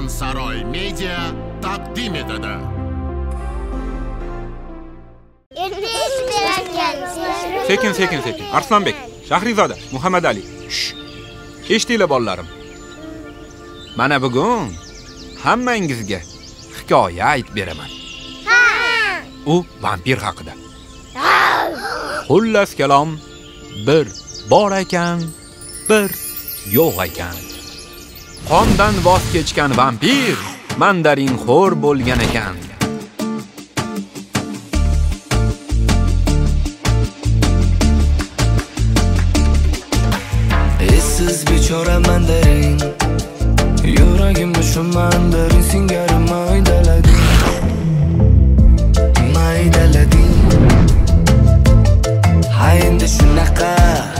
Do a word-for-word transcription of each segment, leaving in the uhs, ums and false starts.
Xonsaroy Media taqdim etadi. Sekin, sekin, sekin. Arslonbek, Shahrizoda, Muhammad Ali. Shh. Eshitinglar bolalarim. Mana bugun hammangizga hikoya aytib beraman. Ha! U vampir haqida. Xullas kalom, bir bor ekan, bir yo'q ekan. Qondan voz kechgan vampir mandarinxo'r bo'lgan ekan. Essiz bechora mandarin, yuragimni shu mandarin singari maydalading, maydalading. Ha endi shunaqa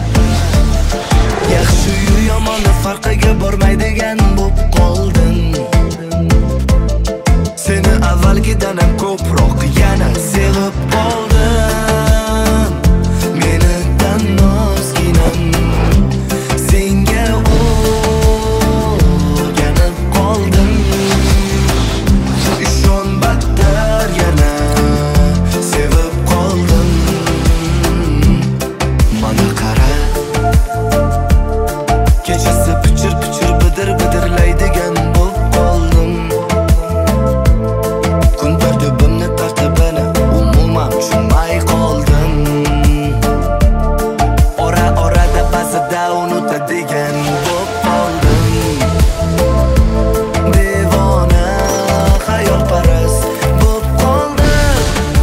yaxshi-yu yomonni farqiga bormaydigan bo'p qoldin. Seni avvalgidan ham ko'proq yana sevib qoldim. Meni tan ozginam senga o'rganib qoldim. Ishon battar yana sevib qoldim. Mana qara, kechasi pichir pichir bidir bidirlaydigan bo'p qoldim. Kun tartibimni tartibini umuman tushunmay qoldim. Ora orada ba'zida unutadigan bo'p qoldim. Devona xayolparast bo'p qoldim.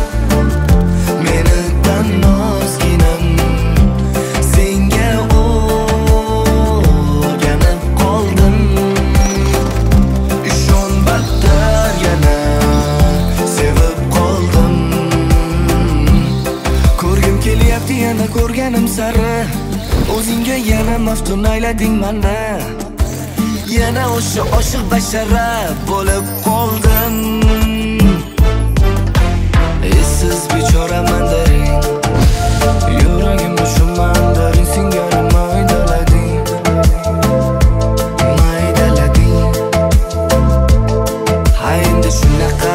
Meni tan ozginam senga o'rganib qoldim. Ishon battar yana sevib qoldim. Ko'rgim kelyapti yana ko'rganim sari, o'zingga yana maftun aylading meni. Yana o'sha oshiq bashara bo'lib qoldim. Essiz bechora mandarin, yuragimni shu mandarin singari maydalading, maydalading. Ha endi shunaqa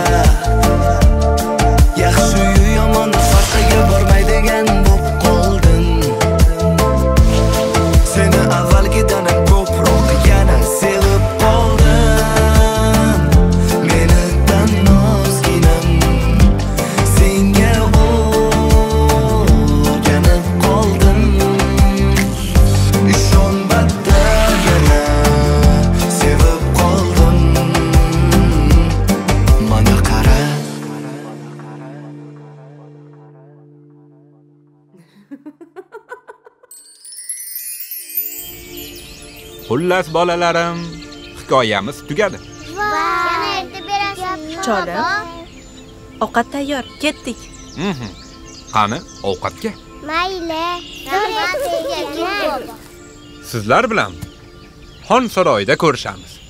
yaxshi-yu yomonni farqiga bormaydigan bo'p qoldin. Seni avvalgidan ham ko'proq yana sevib qoldim. Meni tan ozginam senga o'rganib qoldim. Ishon battar yana sevib qoldim. Mana qara. Xullas bolalarim, hikoyamiz tugadi. Yana aytib berasiz. Cholim, ovqat tayyor, ketdik. Mhm. Qani, ovqatga. Mayli. Rahmat. Sizlar bilan Xonsaroyda ko'rishamiz.